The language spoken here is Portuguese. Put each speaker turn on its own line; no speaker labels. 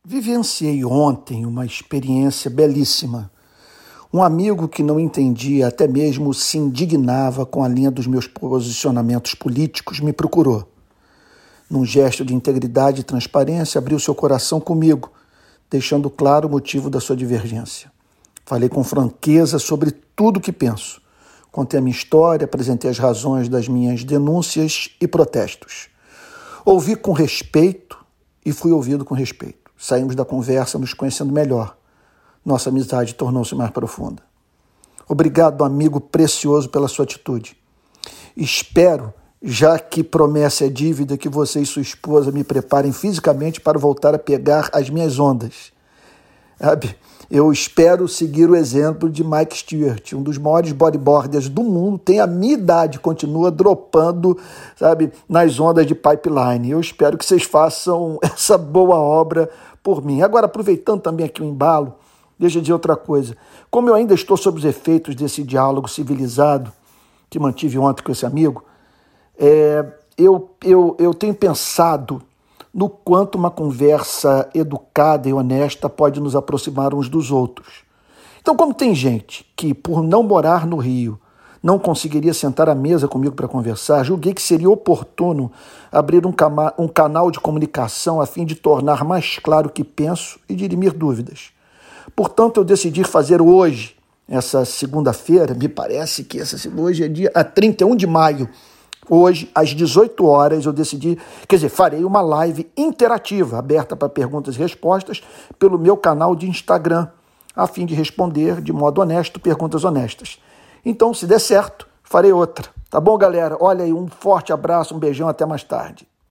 Vivenciei ontem uma experiência belíssima. Um amigo que não entendia, até mesmo se indignava com a linha dos meus posicionamentos políticos, me procurou. Num gesto de integridade e transparência, abriu seu coração comigo, deixando claro o motivo da sua divergência. Falei com franqueza sobre tudo o que penso. Contei a minha história, apresentei as razões das minhas denúncias e protestos. Ouvi com respeito e fui ouvido com respeito. Saímos da conversa nos conhecendo melhor. Nossa amizade tornou-se mais profunda. Obrigado, amigo precioso, pela sua atitude. Espero, já que promessa é dívida, que você e sua esposa me preparem fisicamente para voltar a pegar as minhas ondas. Sabe? Eu espero seguir o exemplo de Mike Stewart, um dos maiores bodyboarders do mundo, tem a minha idade, continua dropando, sabe, nas ondas de pipeline. Eu espero que vocês façam essa boa obra por mim. Agora, aproveitando também aqui o embalo, deixa eu dizer outra coisa. Como eu ainda estou sob os efeitos desse diálogo civilizado que mantive ontem com esse amigo, eu tenho pensado no quanto uma conversa educada e honesta pode nos aproximar uns dos outros. Então, como tem gente que, por não morar no Rio, não conseguiria sentar à mesa comigo para conversar, julguei que seria oportuno abrir um canal de comunicação a fim de tornar mais claro o que penso e dirimir dúvidas. Portanto, eu decidi fazer hoje, essa segunda-feira, me parece que hoje é dia 31 de maio, hoje, às 18 horas, eu decidi, farei uma live interativa, aberta para perguntas e respostas, pelo meu canal de Instagram, a fim de responder de modo honesto perguntas honestas. Então, se der certo, farei outra. Tá bom, galera? Olha aí, um forte abraço, um beijão, até mais tarde.